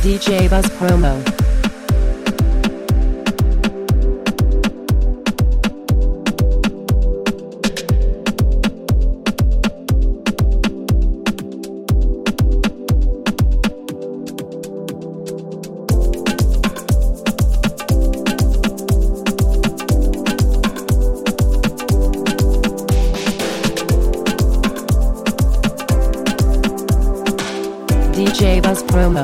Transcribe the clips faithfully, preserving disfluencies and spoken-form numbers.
D J Buzz Promo. D J Buzz Promo.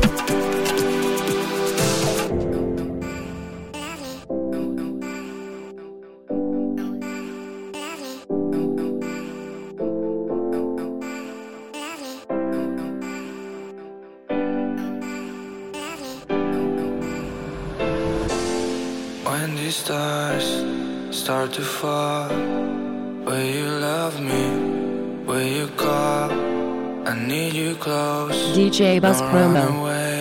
When these stars start to fall, will you love me? Will you call? I need you close. D J Buzz Don't Promo. Run away.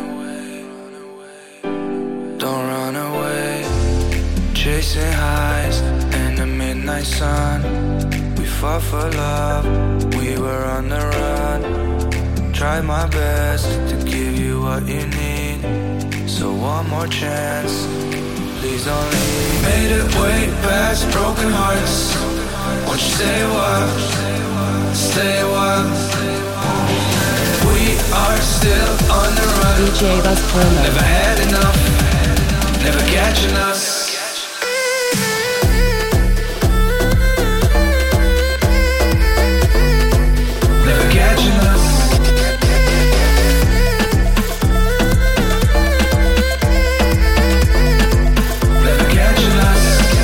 Don't run away. Chasing highs in the midnight sun. We fought for love. We were on the run. Tried my best to give you what you need. So one more chance. Please don't leave. Made it way past broken hearts. Won't you stay a while? Stay a while. We are still on the run. D J Buzz Promo. Never had enough. Never catching us. Never catching us. Never catching us.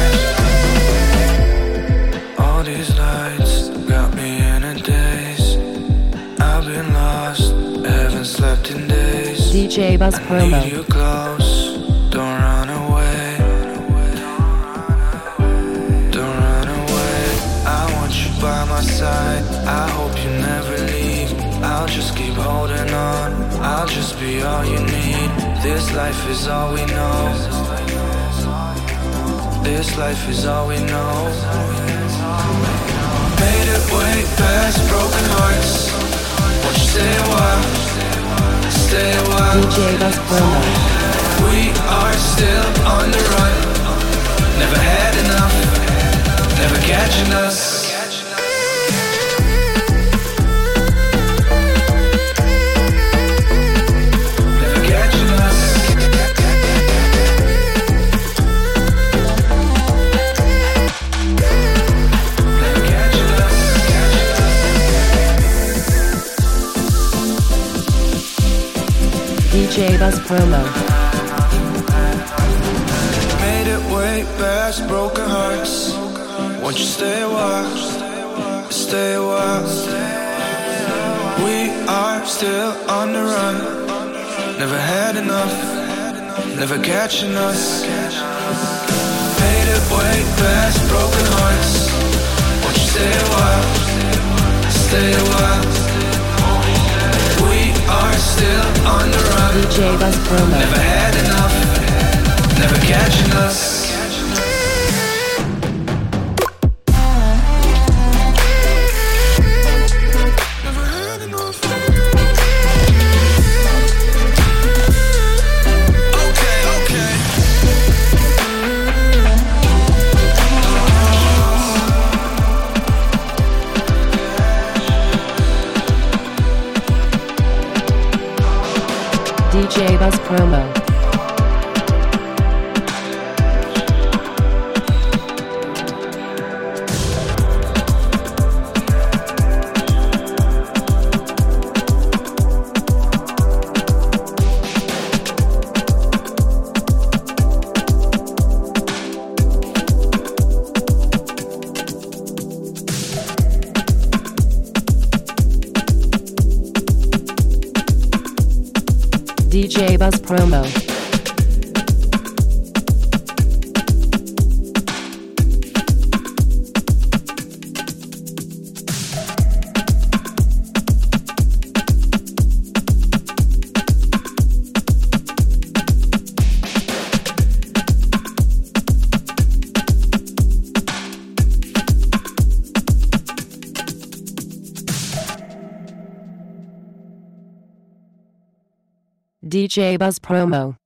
All these lights got me in a daze. I've been lost, haven't slept in days. D J Buzz I Promo. need you close, don't run away. Don't run away. I want you by my side. I hope you never leave. I'll just keep holding on. I'll just be all you need. This life is all we know. This life is all we know. Made it way past broken hearts. Won't you stay a while? Stay a while. D J Buzz Promo. We are still on the run. Never had enough. Never catching us. Never catching us. Never catching us. D J Buzz Promo. Made it way past broken hearts. Won't you stay a while? Stay a while. We are still on the run. Never had enough. Never catching us. Made it way past broken hearts. Won't you stay a while? Stay a while. We are still on the run. D J Buzz Promo. Never had enough. Never catching us. Never had enough. Okay, okay. D J Buzz Promo. D J Buzz Promo. D J Buzz Promo.